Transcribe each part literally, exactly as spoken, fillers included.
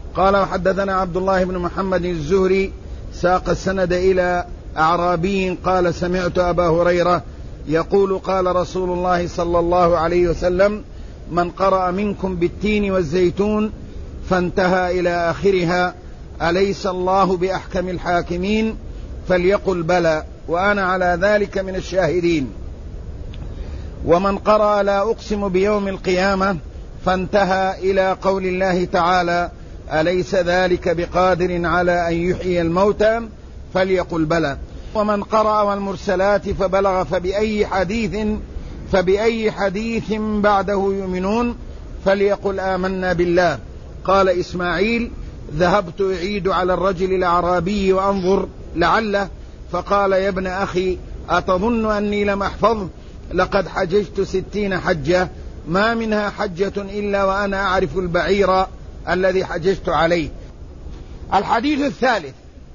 قال وحدثنا عبد الله بن محمد الزهري ساق السند إلى أعرابي قال سمعت أبا هريرة يقول قال رسول الله صلى الله عليه وسلم من قرأ منكم بالتين والزيتون فانتهى إلى آخرها أليس الله بأحكم الحاكمين فليقل بلى وأنا على ذلك من الشاهدين. ومن قرأ لا أقسم بيوم القيامة فانتهى إلى قول الله تعالى أليس ذلك بقادر على أن يحيي الموتى فليقل بلى. ومن قرأ والمرسلات فبلغ فبأي حديث فبأي حديث بعده يؤمنون فليقل آمنا بالله. قال إسماعيل ذهبت أعيد على الرجل الأعرابي وأنظر لعله فقال يا ابن أخي أتظن أني لم أحفظ لقد حججت ستين حجة ما منها حجة إلا وأنا أعرف البعير الذي حججت عليه. الحديث الثالث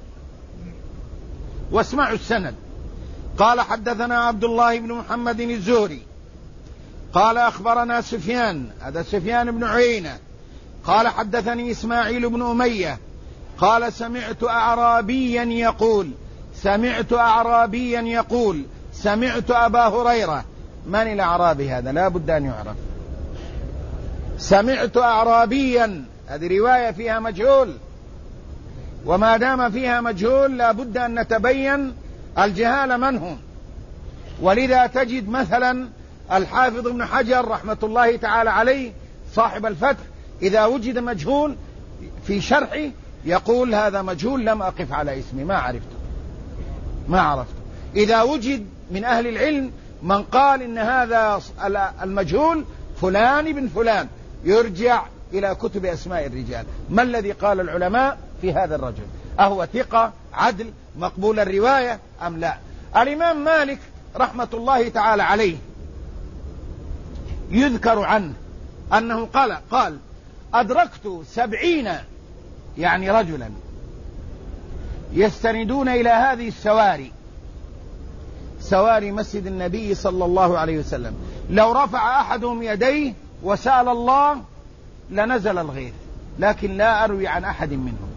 واسمعوا السند. قال حدثنا عبد الله بن محمد الزهري قال أخبرنا سفيان هذا سفيان بن عيينة قال حدثني إسماعيل بن أمية قال سمعت أعرابيا يقول سمعت أعرابيا يقول سمعت أبا هريرة. من الأعرابي هذا؟ لا بد أن يعرف. سمعت أعرابيا هذه رواية فيها مجهول، وما دام فيها مجهول لا بد أن نتبين الجهال من هم. ولذا تجد مثلا الحافظ ابن حجر رحمة الله تعالى عليه صاحب الفتح إذا وجد مجهول في شرحه يقول هذا مجهول لم أقف على اسمه ما عرفته ما عرفته. إذا وجد من أهل العلم من قال إن هذا المجهول فلان بن فلان يرجع إلى كتب أسماء الرجال. ما الذي قال العلماء في هذا الرجل؟ أهو ثقة عدل مقبول الرواية أم لا؟ الإمام مالك رحمة الله تعالى عليه يذكر عنه أنه قال قال أدركت سبعين يعني رجلا يستندون إلى هذه السواري سواري مسجد النبي صلى الله عليه وسلم لو رفع أحدهم يديه وسأل الله لنزل الغيث، لكن لا أروي عن أحد منهم.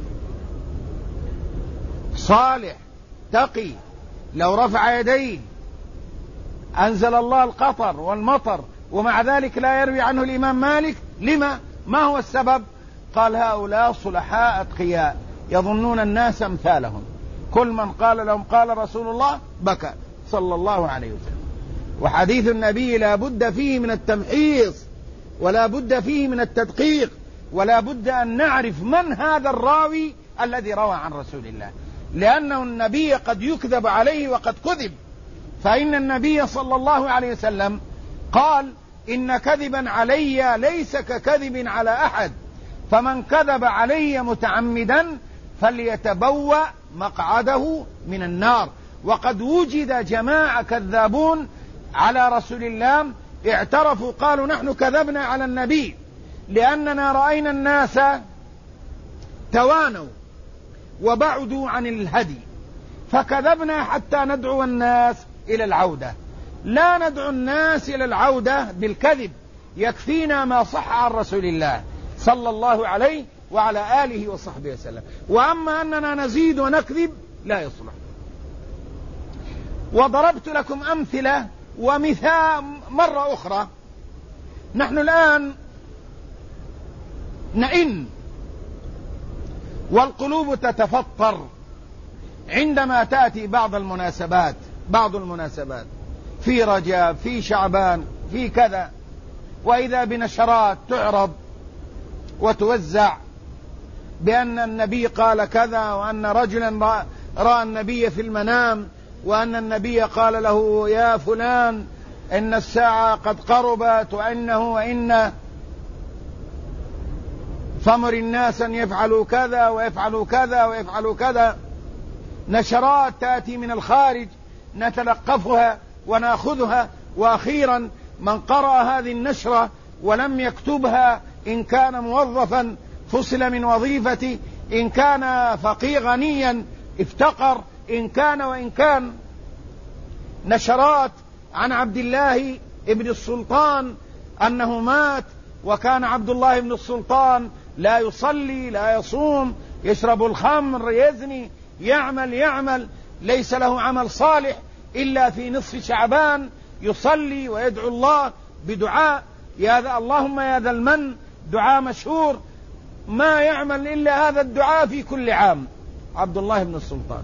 صالح تقي لو رفع يديه أنزل الله القطر والمطر، ومع ذلك لا يروي عنه الإمام مالك. لما؟ ما هو السبب؟ قال هؤلاء صلحاء أتقياء يظنون الناس أمثالهم، كل من قال لهم قال رسول الله بكى صلى الله عليه وسلم. وحديث النبي لا بد فيه من التمحيص ولا بد فيه من التدقيق، ولا بد أن نعرف من هذا الراوي الذي روى عن رسول الله، لأنه النبي قد يكذب عليه وقد كذب. فإن النبي صلى الله عليه وسلم قال إن كذبا علي ليس ككذب على أحد، فمن كذب علي متعمدا فليتبوأ مقعده من النار. وقد وجد جماعة كذابون على رسول الله اعترفوا قالوا نحن كذبنا على النبي لأننا رأينا الناس توانوا وبعدوا عن الهدي فكذبنا حتى ندعو الناس إلى العودة. لا ندعو الناس إلى العودة بالكذب، يكفينا ما صح عن رسول الله صلى الله عليه وعلى آله وصحبه وسلم. وأما أننا نزيد ونكذب لا يصلح. وضربت لكم أمثلة ومثال مرة أخرى. نحن الآن نئن والقلوب تتفطر عندما تأتي بعض المناسبات بعض المناسبات في رجب في شعبان في كذا، وإذا بنشرات تعرض وتوزع بأن النبي قال كذا، وأن رجلا رأى النبي في المنام، وأن النبي قال له يا فلان إن الساعة قد قربت، وإنه وإن فمر الناس أن يفعلوا كذا ويفعلوا كذا ويفعلوا كذا. نشرات تأتي من الخارج نتلقفها ونأخذها، وأخيرا من قرأ هذه النشرة ولم يكتبها إن كان موظفا فصل من وظيفته، إن كان فقير غنيا افتقر، إن كان وإن كان. نشرات عن عبد الله ابن السلطان أنه مات، وكان عبد الله بن السلطان لا يصلي لا يصوم، يشرب الخمر، يزني، يعمل يعمل ليس له عمل صالح إلا في نصف شعبان يصلي ويدعو الله بدعاء يا ذا اللهم يا ذا المن، دعاء مشهور ما يعمل إلا هذا الدعاء في كل عام. عبد الله بن السلطان.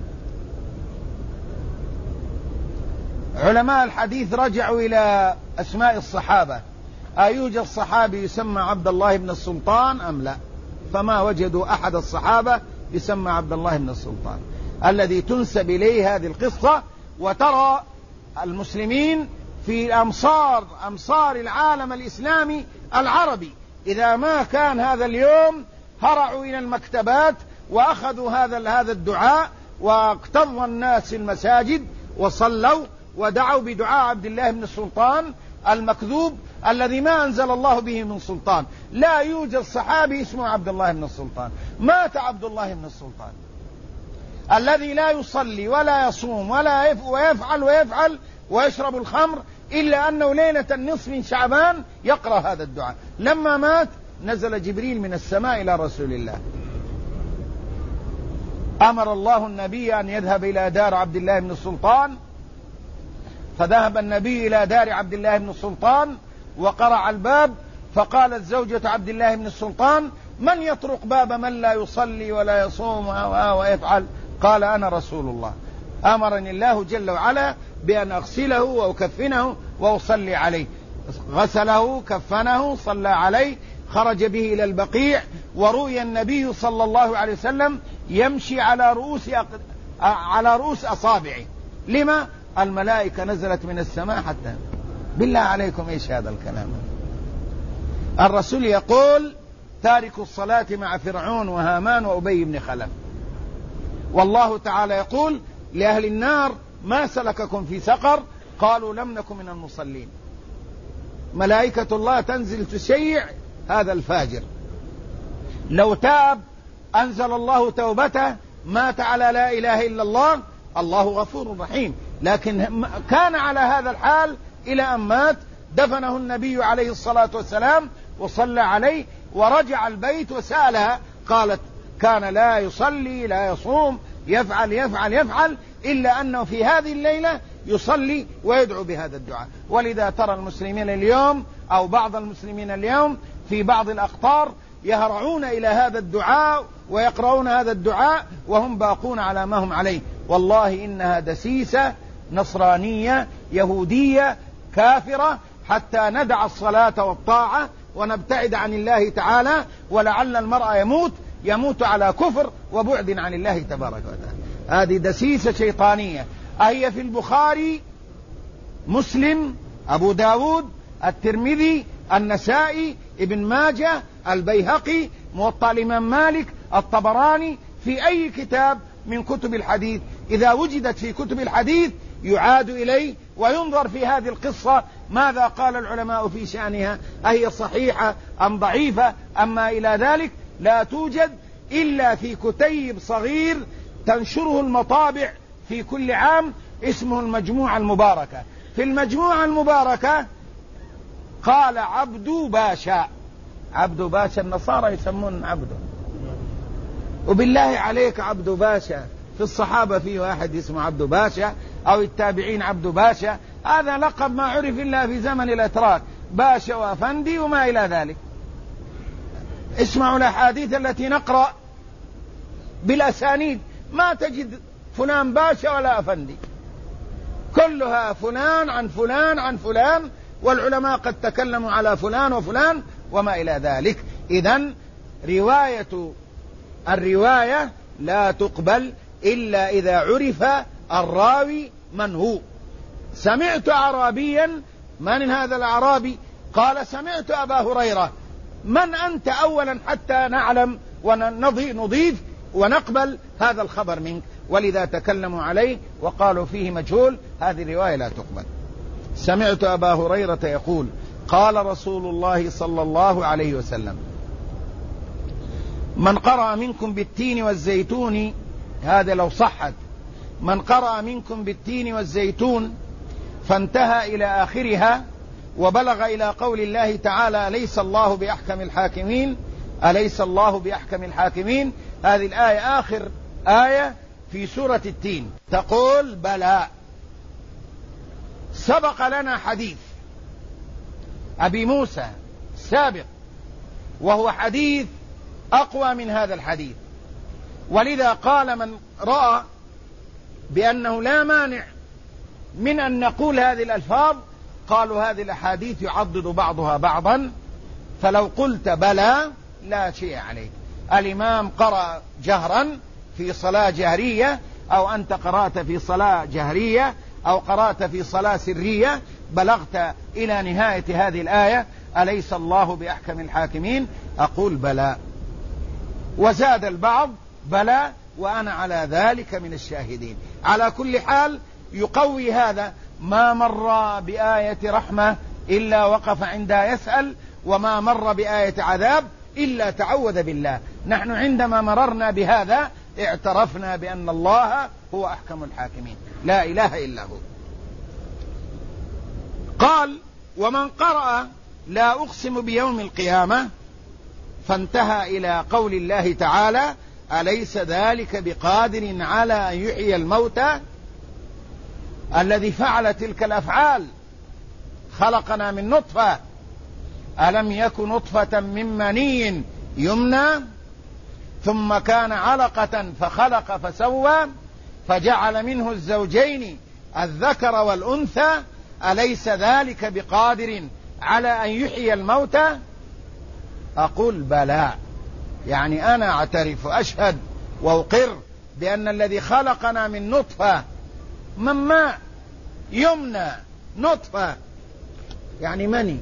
علماء الحديث رجعوا إلى أسماء الصحابة، أيوجد صحابي يسمى عبد الله بن السلطان أم لا؟ فما وجدوا أحد الصحابة يسمى عبد الله بن السلطان الذي تنسب إليه هذه القصة. وترى المسلمين في أمصار أمصار العالم الإسلامي العربي إذا ما كان هذا اليوم هرعوا إلى المكتبات وأخذوا هذا هذا الدعاء، واقتضى الناس في المساجد وصلوا ودعوا بدعاء عبد الله بن السلطان المكذوب الذي ما أنزل الله به من سلطان. لا يوجد صحابي اسمه عبد الله بن السلطان. مات عبد الله بن السلطان الذي لا يصلي ولا يصوم ولا ويفعل ويفعل ويشرب الخمر، إلا أنه ليلة النصف من شعبان يقرأ هذا الدعاء. لما مات نزل جبريل من السماء إلى رسول الله، أمر الله النبي أن يذهب إلى دار عبد الله بن السلطان، فذهب النبي إلى دار عبد الله بن السلطان وقرع الباب، فقالت زوجة عبد الله بن السلطان: من يطرق باب من لا يصلي ولا يصوم ويفعل؟ قال: أنا رسول الله، أمرني الله جل وعلا بأن أغسله وأكفنه وأصلي عليه. غسله كفنه صلى عليه، خرج به إلى البقيع، ورؤي النبي صلى الله عليه وسلم يمشي على رؤوس على رؤوس أصابعه. لما؟ الملائكة نزلت من السماء حتى. بالله عليكم إيش هذا الكلام؟ الرسول يقول: تارك الصلاة مع فرعون وهامان وأبي بن خلف. والله تعالى يقول لأهل النار: ما سلككم في سقر؟ قالوا: لم نكن من المصلين. ملائكة الله تنزل تشيع هذا الفاجر، لو تاب أنزل الله توبته، مات على لا إله إلا الله، الله غفور رحيم. لكن كان على هذا الحال إلى أن مات، دفنه النبي عليه الصلاة والسلام وصلى عليه، ورجع البيت وسألها، قالت: كان لا يصلي لا يصوم، يفعل يفعل يفعل، إلا أنه في هذه الليلة يصلي ويدعو بهذا الدعاء. ولذا ترى المسلمين اليوم أو بعض المسلمين اليوم في بعض الأقطار يهرعون إلى هذا الدعاء ويقرؤون هذا الدعاء وهم باقون على ما هم عليه. والله إنها دسيسة نصرانية يهودية كافرة، حتى ندع الصلاة والطاعة ونبتعد عن الله تعالى. ولعل المرء يموت يموت على كفر وبعد عن الله تبارك وتعالى. هذه دسيسة شيطانية. أهي في البخاري، مسلم، أبو داود، الترمذي، النسائي، ابن ماجه، البيهقي، موطأ الإمام مالك، الطبراني، في أي كتاب من كتب الحديث. إذا وجدت في كتب الحديث يعاد إليه وينظر في هذه القصة ماذا قال العلماء في شأنها، أهي صحيحة أم ضعيفة. أما إلى ذلك لا توجد إلا في كتيب صغير تنشره المطابع في كل عام اسمه المجموعة المباركة. في المجموعة المباركة قال عبد باشا. عبد باشا النصارى يسمون عبده. وبالله عليك عبد باشا، في الصحابة فيه واحد اسمه عبد باشا، أو التابعين عبد باشا، هذا لقب ما عرف إلا في زمن الأتراك، باشا وأفندي وما إلى ذلك. اسمعوا الأحاديث التي نقرأ بالأسانيد، ما تجد فلان باشا ولا أفندي، كلها فلان عن فلان عن فلان، والعلماء قد تكلموا على فلان وفلان وما إلى ذلك. إذن رواية الرواية لا تقبل إلا إذا عرف الراوي من هو. سمعت أعرابيا، من هذا الأعرابي؟ قال: سمعت أبا هريرة. من أنت أولا حتى نعلم ونضيف ونقبل هذا الخبر منك؟ ولذا تكلموا عليه وقالوا فيه مجهول، هذه رواية لا تقبل. سمعت أبا هريرة يقول: قال رسول الله صلى الله عليه وسلم: من قرأ منكم بالتين والزيتون، هذا لو صحت، من قرأ منكم بالتين والزيتون فانتهى إلى آخرها وبلغ إلى قول الله تعالى: ليس الله بأحكم الحاكمين، أليس الله بأحكم الحاكمين. هذه الآية آخر آية في سورة التين تقول بلى. سبق لنا حديث أبي موسى سابق، وهو حديث أقوى من هذا الحديث، ولذا قال من رأى بأنه لا مانع من أن نقول هذه الألفاظ، قالوا هذه الأحاديث يعضد بعضها بعضا، فلو قلت بلى لا شيء عليك. الإمام قرأ جهرا في صلاة جهرية، أو أنت قرأت في صلاة جهرية، أو قرأت في صلاة سرية، بلغت إلى نهاية هذه الآية أليس الله بأحكم الحاكمين، أقول بلى. وزاد البعض بلى وأنا على ذلك من الشاهدين. على كل حال يقوي هذا. ما مر بآية رحمة إلا وقف عندها يسأل، وما مر بآية عذاب إلا تعوذ بالله. نحن عندما مررنا بهذا اعترفنا بأن الله هو أحكم الحاكمين، لا إله إلا هو. قال ومن قرأ لا أقسم بيوم القيامة، فانتهى إلى قول الله تعالى أليس ذلك بقادر على أن يحيي الموتى، الذي فعل تلك الأفعال. خلقنا من نطفة، ألم يك نطفة من مني يمنى، ثم كان علقة فخلق فسوى فجعل منه الزوجين الذكر والأنثى، أليس ذلك بقادر على أن يحيي الموتى. أقول بلى، يعني أنا أعترف وأشهد وأقر بأن الذي خلقنا من نطفة من ماء يمنى، نطفة يعني مني،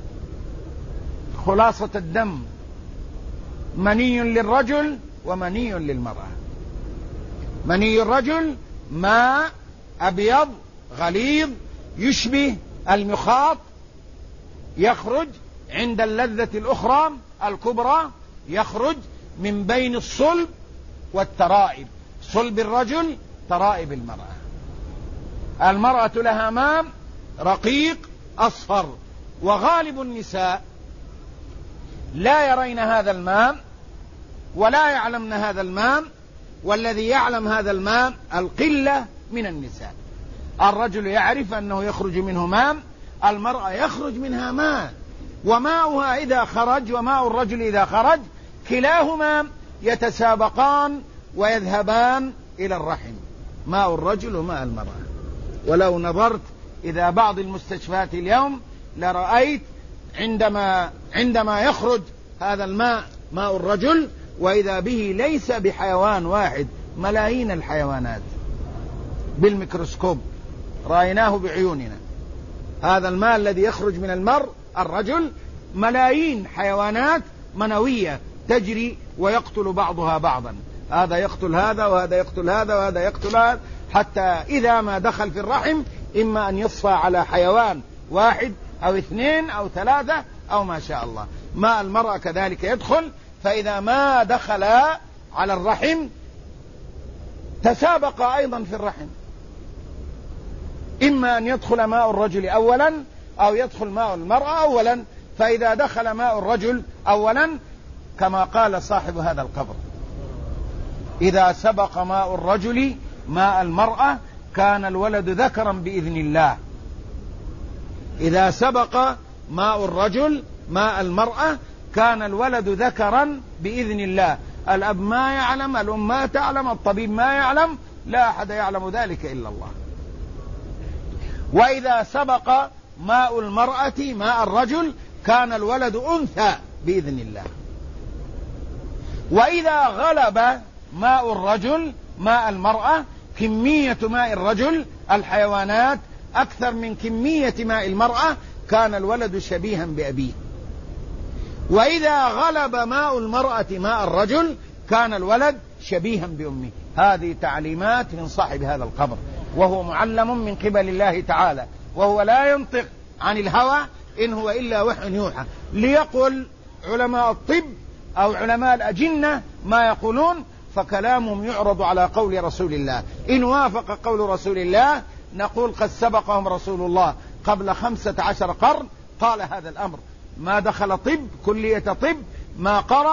خلاصة الدم، مني للرجل ومني للمرأة. مني الرجل ماء أبيض غليظ يشبه المخاط، يخرج عند اللذة الأخرى الكبرى، يخرج من بين الصلب والترائب، صلب الرجل ترائب المرأة. المرأة لها ماء رقيق أصفر، وغالب النساء لا يرين هذا الماء ولا يعلمن هذا الماء، والذي يعلم هذا الماء القلة من النساء. الرجل يعرف أنه يخرج منه ماء، المرأة يخرج منها ماء، وماؤها إذا خرج وماء الرجل إذا خرج كلاهما يتسابقان ويذهبان إلى الرحم، ماء الرجل وماء المرأة. ولو نظرت إذا بعض المستشفيات اليوم لرأيت عندما عندما يخرج هذا الماء ماء الرجل، وإذا به ليس بحيوان واحد، ملايين الحيوانات بالميكروسكوب رأيناه بعيوننا. هذا الماء الذي يخرج من المرء الرجل ملايين حيوانات منوية تجري ويقتل بعضها بعضا، هذا يقتل هذا وهذا يقتل هذا وهذا يقتل هذا، حتى إذا ما دخل في الرحم إما أن يصفى على حيوان واحد أو اثنين أو ثلاثة أو ما شاء الله. ماء المرأة كذلك يدخل، فإذا ما دخل على الرحم تسابق أيضا في الرحم، إما أن يدخل ماء الرجل أولا أو يدخل ماء المرأة أولا. فإذا دخل ماء الرجل أولا كما قال صاحب هذا القبر إذا سبق ماء الرجل ماء المرأة كان الولد ذكرا بإذن الله. إذا سبق ماء الرجل ماء المرأة كان الولد ذكرا بإذن الله. الأب ما يعلم، الأم ما تعلم، الطبيب ما يعلم، لا أحد يعلم ذلك إلا الله. وإذا سبق ماء المرأة ماء الرجل كان الولد أنثى بإذن الله. وإذا غلب ماء الرجل ماء المرأة، كمية ماء الرجل الحيوانات أكثر من كمية ماء المرأة، كان الولد شبيها بأبيه. وإذا غلب ماء المرأة ماء الرجل كان الولد شبيها بأمه. هذه تعليمات من صاحب هذا القبر، وهو معلم من قبل الله تعالى، وهو لا ينطق عن الهوى إن هو إلا وحي يوحى. ليقل علماء الطب أو علماء الأجنة ما يقولون، فكلامهم يعرض على قول رسول الله. إن وافق قول رسول الله نقول قد سبقهم رسول الله قبل خمسة عشر قرن قال هذا الأمر. ما دخل طب كلية طب، ما قرأ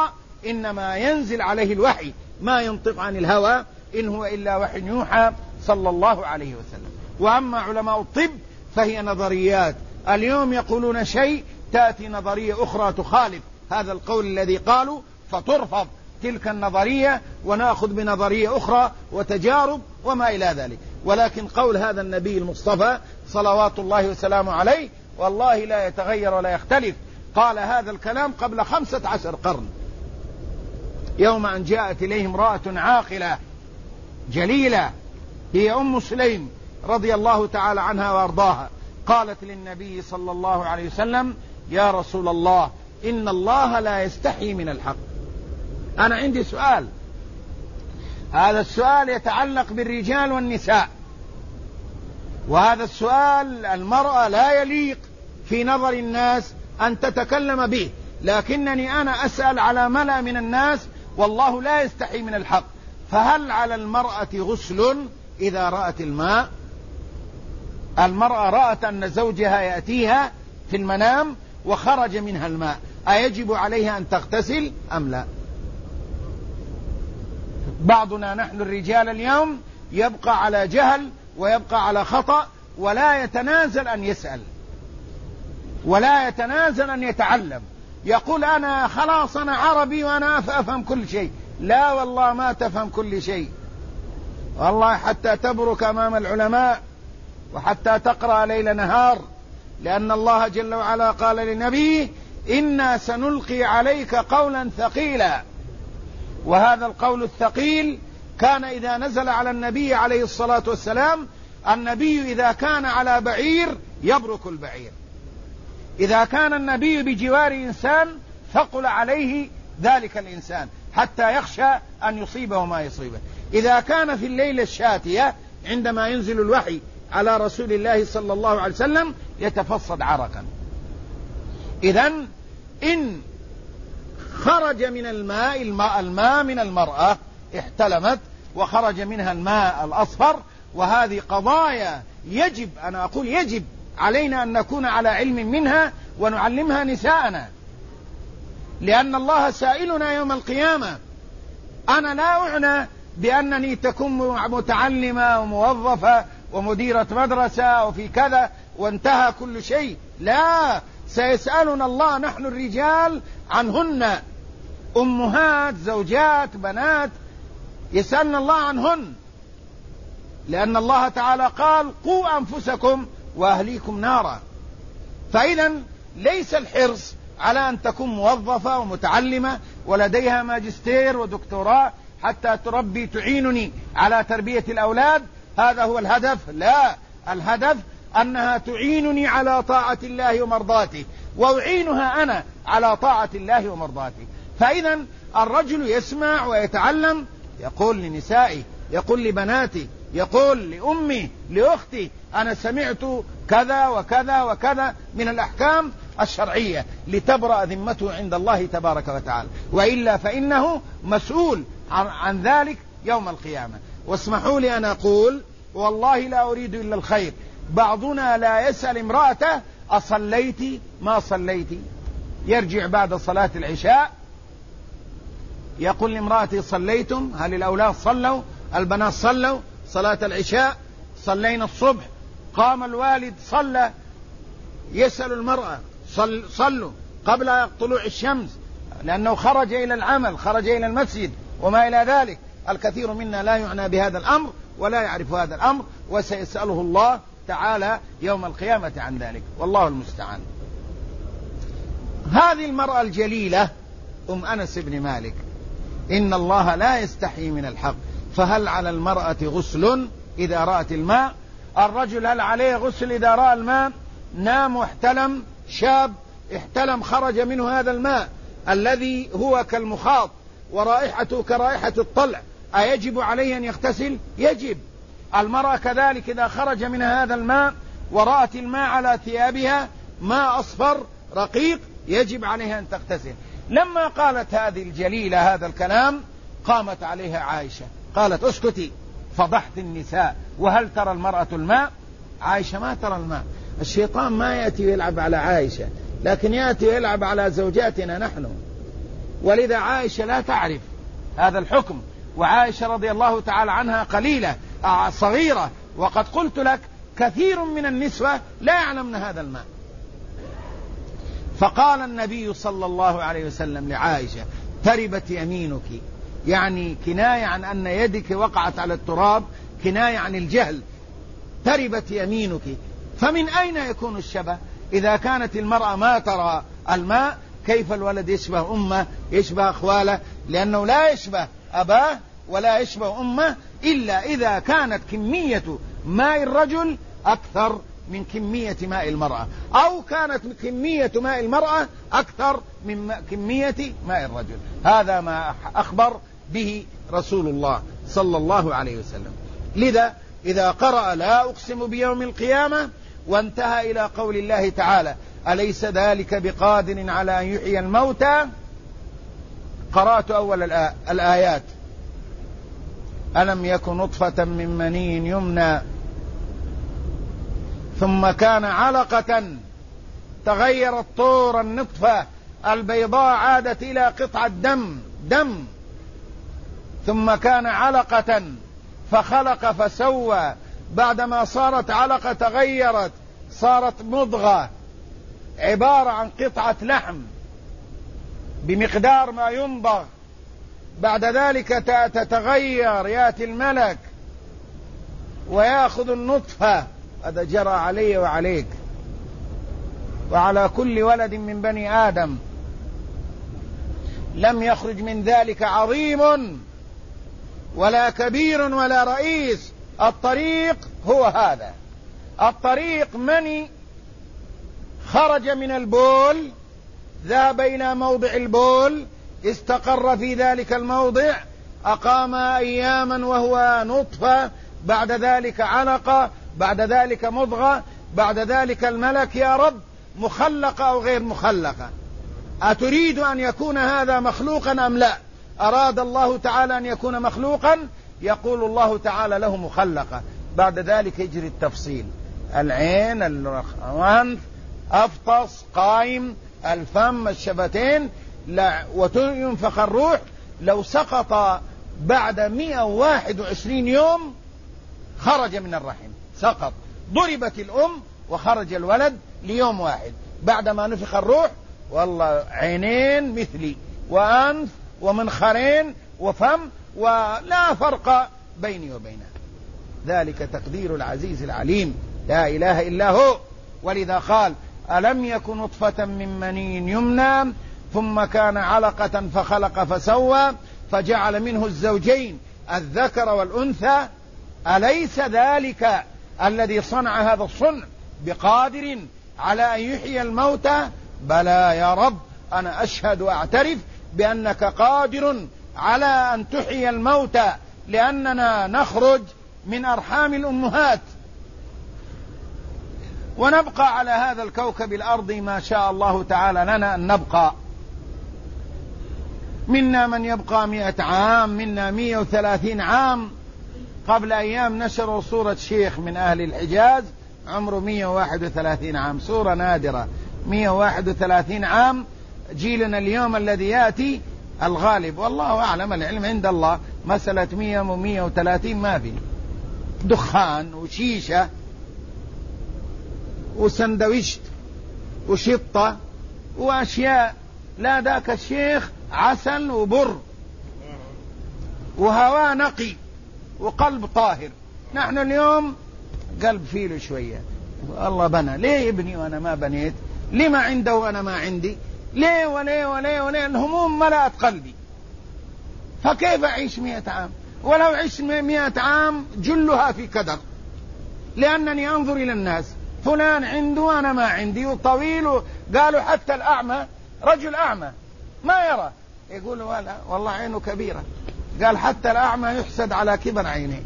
إنما ينزل عليه الوحي، ما ينطق عن الهوى إن هو إلا وحي يوحى صلى الله عليه وسلم. وأما علماء الطب فهي نظريات، اليوم يقولون شيء تأتي نظرية أخرى تخالف هذا القول الذي قالوا، فترفض تلك النظرية ونأخذ بنظرية أخرى وتجارب وما إلى ذلك. ولكن قول هذا النبي المصطفى صلوات الله وسلامه عليه والله لا يتغير ولا يختلف. قال هذا الكلام قبل خمسة عشر قرن، يوم أن جاءت إليه امرأة عاقلة جليلة هي أم سليم رضي الله تعالى عنها وأرضاها، قالت للنبي صلى الله عليه وسلم: يا رسول الله، إن الله لا يستحي من الحق. أنا عندي سؤال، هذا السؤال يتعلق بالرجال والنساء، وهذا السؤال المرأة لا يليق في نظر الناس أن تتكلم به، لكنني أنا أسأل على ملأ من الناس والله لا يستحي من الحق. فهل على المرأة غسل إذا رأت الماء؟ المرأة رأت أن زوجها يأتيها في المنام وخرج منها الماء، أيجب عليها أن تغتسل أم لا؟ بعضنا نحن الرجال اليوم يبقى على جهل ويبقى على خطأ، ولا يتنازل أن يسأل ولا يتنازل أن يتعلم، يقول أنا خلاص أنا عربي وأنا أفهم كل شيء. لا والله ما تفهم كل شيء، والله حتى تبرك أمام العلماء وحتى تقرأ ليل نهار، لأن الله جل وعلا قال لنبيه: إنا سنلقي عليك قولا ثقيلا. وهذا القول الثقيل كان إذا نزل على النبي عليه الصلاة والسلام، النبي إذا كان على بعير يبرك البعير، إذا كان النبي بجوار إنسان ثقل عليه ذلك الإنسان حتى يخشى أن يصيبه ما يصيبه، إذا كان في الليلة الشاتية عندما ينزل الوحي على رسول الله صلى الله عليه وسلم يتفصد عرقا. إذن إن خرج من الماء الماء, الماء من المرأة احتلمت وخرج منها الماء الأصفر، وهذه قضايا يجب، أنا أقول يجب علينا أن نكون على علم منها ونعلمها نساءنا، لأن الله سائلنا يوم القيامة. أنا لا أعنى بأنني تكون متعلمة وموظفة ومديرة مدرسة وفي كذا وانتهى كل شيء، لا، سيسألنا الله نحن الرجال عنهن، أمهات زوجات بنات، يسألنا الله عنهن، لأن الله تعالى قال: قوا أنفسكم وأهليكم نارا. فإذا ليس الحرص على أن تكون موظفة ومتعلمة ولديها ماجستير ودكتوراه حتى تربي تعينني على تربية الأولاد، هذا هو الهدف. لا، الهدف أنها تعينني على طاعة الله ومرضاته، وأعينها أنا على طاعة الله ومرضاته. فإذا الرجل يسمع ويتعلم، يقول لنسائي، يقول لبناتي، يقول لأمي، لأختي: أنا سمعت كذا وكذا وكذا من الأحكام الشرعية، لتبرأ ذمته عند الله تبارك وتعالى، وإلا فإنه مسؤول عن ذلك يوم القيامة. واسمحوا لي أن أقول والله لا أريد إلا الخير، بعضنا لا يسأل امرأته: أصليتي ما صليتي؟ يرجع بعد صلاة العشاء يقول لامرأتي: صليتم؟ هل الأولاد صلوا؟ البنات صلوا صلاة العشاء؟ صلينا الصبح، قام الوالد صلى. يسأل المرأة: صل صلوا قبل طلوع الشمس، لأنه خرج إلى العمل، خرج إلى المسجد وما إلى ذلك. الكثير منا لا يعنى بهذا الأمر ولا يعرف هذا الأمر، وسيسأله الله تعالى يوم القيامة عن ذلك، والله المستعان. هذه المرأة الجليلة أم أنس بن مالك: إن الله لا يستحي من الحق، فهل على المرأة غسل إذا رأت الماء؟ الرجل هل عليه غسل إذا رأى الماء؟ نام واحتلم، شاب احتلم خرج منه هذا الماء الذي هو كالمخاط ورائحته كرائحة الطلع، أيجب عليه أن يغتسل؟ يجب. المرأة كذلك إذا خرج منها هذا الماء ورأت الماء على ثيابها ماء أصفر رقيق يجب عليها أن تغتسل. لما قالت هذه الجليلة هذا الكلام قامت عليها عائشة قالت: اسكتي، فضحت النساء، وهل ترى المرأة الماء؟ عائشة ما ترى الماء. الشيطان ما يأتي ويلعب على عائشة، لكن يأتي ويلعب على زوجاتنا نحن. ولذا عائشة لا تعرف هذا الحكم، وعائشة رضي الله تعالى عنها قليلة صغيرة، وقد قلت لك كثير من النسوة لا يعلمن هذا الماء. فقال النبي صلى الله عليه وسلم لعائشة: تربت يمينك، يعني كناية عن أن يدك وقعت على التراب، كناية عن الجهل. تربت يمينك. فمن أين يكون الشبه؟ إذا كانت المرأة ما ترى الماء، كيف الولد يشبه أمه يشبه أخواله؟ لأنه لا يشبه أباه ولا يشبه أمه إلا إذا كانت كمية ماء الرجل أكثر من كمية ماء المرأة، أو كانت كمية ماء المرأة أكثر من كمية ماء الرجل. هذا ما أخبر به رسول الله صلى الله عليه وسلم. لذا إذا قرأ لا أقسم بيوم القيامة وانتهى إلى قول الله تعالى: أليس ذلك بقادر على أن يحيي الموتى، قرأت أول الآيات: ألم يكن نطفة من مني يمنى ثم كان علقة تغيرت طور النطفة البيضاء عادت إلى قطعة دم دم ثم كان علقة فخلق فسوى، بعدما صارت علقة تغيرت صارت مضغة عبارة عن قطعة لحم بمقدار ما يمضغ، بعد ذلك تتغير، يأتي الملك ويأخذ النطفة. هذا جرى علي وعليك وعلى كل ولد من بني آدم، لم يخرج من ذلك عظيم ولا كبير ولا رئيس. الطريق هو هذا الطريق. من خرج من البول ذهب إلى موضع البول، استقر في ذلك الموضع، أقام أياما وهو نطفة، بعد ذلك علقة، بعد ذلك مضغة، بعد ذلك الملك: يا رب مخلقة أو غير مخلقة؟ أتريد أن يكون هذا مخلوقا أم لا؟ أراد الله تعالى أن يكون مخلوقا، يقول الله تعالى له مخلقة. بعد ذلك يجري التفصيل: العين، الأنف، أفطس، قائم، الفم، الشفتين، وينفخ الروح. لو سقط بعد مئة وواحد وعشرين يوم خرج من الرحم، سقط، ضربت الأم وخرج الولد ليوم واحد بعدما نفخ الروح. والله عينين مثلي وأنف ومنخرين وفم، ولا فرق بيني وبينه. ذلك تقدير العزيز العليم، لا إله إلا هو. ولذا قال: ألم يكن نطفة من مني يمنى ثم كان علقة فخلق فسوى فجعل منه الزوجين الذكر والأنثى. أليس ذلك الذي صنع هذا الصنع بقادر على أن يحيي الموتى؟ بلى يا رب، أنا أشهد وأعترف بأنك قادر على أن تحيي الموتى، لأننا نخرج من أرحام الأمهات ونبقى على هذا الكوكب الأرض ما شاء الله تعالى لنا أن نبقى. منا من يبقى مئة عام، منا مئة وثلاثين عام. قبل أيام نشروا صورة شيخ من أهل الحجاز عمره مئة وواحد وثلاثين عام، صورة نادرة، مئة وواحد وثلاثين عام. جيلنا اليوم الذي يأتي الغالب والله أعلم، العلم عند الله، مسألة مئة ومئة وثلاثين ما في، دخان وشيشة وسندويشت وشطة وأشياء. لا ذاك الشيخ عسل وبر وهواء نقي وقلب طاهر. نحن اليوم قلب فيله شوية. الله بنى، ليه يبني وأنا ما بنيت؟ ليه ما عنده وأنا ما عندي؟ ليه وليه وليه وليه؟ الهموم ملأت قلبي. فكيف أعيش مئة عام؟ ولو عشت مئة عام جلها في كدر، لأنني أنظر إلى الناس، فلان عنده وأنا ما عندي، وطويل. قالوا حتى الأعمى، رجل أعمى ما يرى، يقول ولا والله عينه كبيرة. قال حتى الأعمى يحسد على كبر عينيه.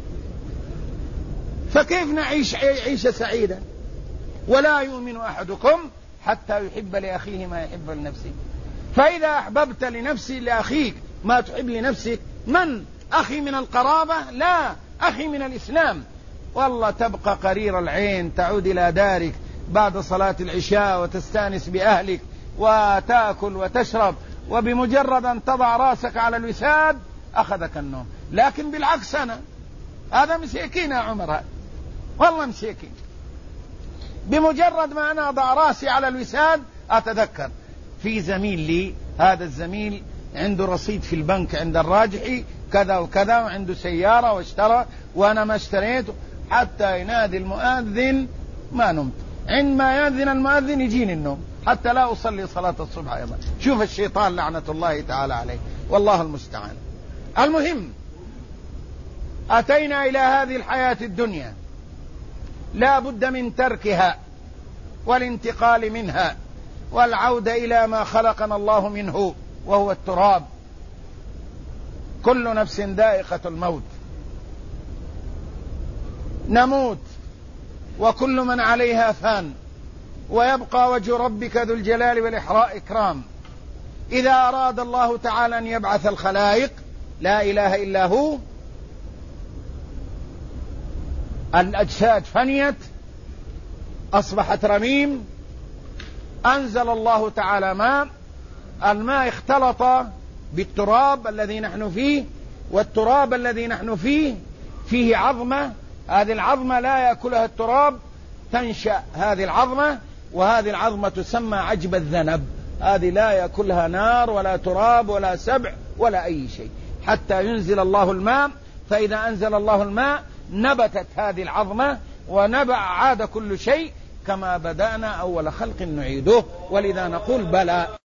فكيف نعيش عيشة سعيدة؟ ولا يؤمن أحدكم حتى يحب لأخيه ما يحب لنفسه. فإذا أحببت لنفسي لأخيك ما تحب لنفسك، من أخي من القرابة؟ لا، أخي من الإسلام. والله تبقى قرير العين، تعود إلى دارك بعد صلاة العشاء وتستانس بأهلك وتأكل وتشرب وبمجرد أن تضع راسك على الوساد أخذك النوم. لكن بالعكس أنا هذا مسيكين يا عمر، هذا والله مسيكين، بمجرد ما أنا أضع راسي على الوساد أتذكر في زميل لي، هذا الزميل عنده رصيد في البنك عند الراجحي كذا وكذا، وعنده سيارة واشترى وأنا ما اشتريت، حتى ينادي المؤذن ما نمت، عندما يأذن المؤذن يجيني النوم حتى لا أصلي صلاة الصبح أيضا. شوف الشيطان لعنة الله تعالى عليه، والله المستعان. المهم أتينا إلى هذه الحياة الدنيا لا بد من تركها والانتقال منها والعودة إلى ما خلقنا الله منه وهو التراب. كل نفس ذائقة الموت، نموت وكل من عليها فان، ويبقى وجه ربك ذو الجلال والإكرام. إذا أراد الله تعالى أن يبعث الخلائق لا إله إلا هو، الأجساد فنيت أصبحت رميم، أنزل الله تعالى ماء، الماء اختلط بالتراب الذي نحن فيه، والتراب الذي نحن فيه فيه عظمة، هذه العظمة لا يأكلها التراب، تنشأ هذه العظمة، وهذه العظمة تسمى عجب الذنب، هذه لا يأكلها نار ولا تراب ولا سبع ولا أي شيء حتى ينزل الله الماء. فإذا أنزل الله الماء نبتت هذه العظمة ونبع، عاد كل شيء كما بدأنا أول خلق نعيده، ولذا نقول بلى.